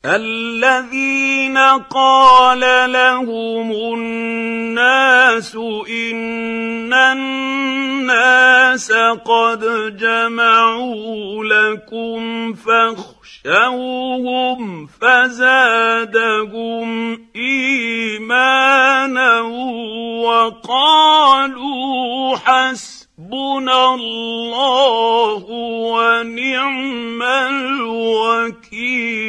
الذين قال لهم الناس إن الناس قد جمعوا لكم فاخشوهم فزادهم إيمانا وقالوا حسبنا الله ونعم الوكيل.